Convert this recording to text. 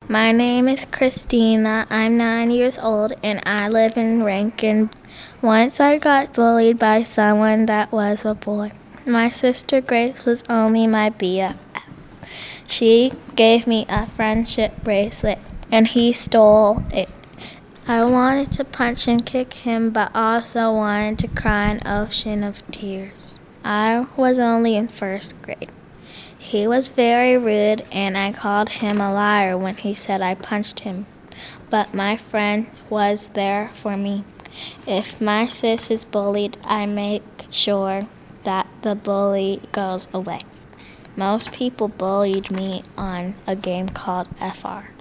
My name is Christina. I'm 9 years old and I live in Rankin. Once I got bullied by someone that was a boy. My sister Grace was only my BFF. She gave me a friendship bracelet and he stole it. I wanted to punch and kick him, but also wanted to cry an ocean of tears. I was only in first grade. He was very rude, and I called him a liar when he said I punched him. But my friend was there for me. If my sis is bullied, I make sure that the bully goes away. Most people bullied me on a game called FR.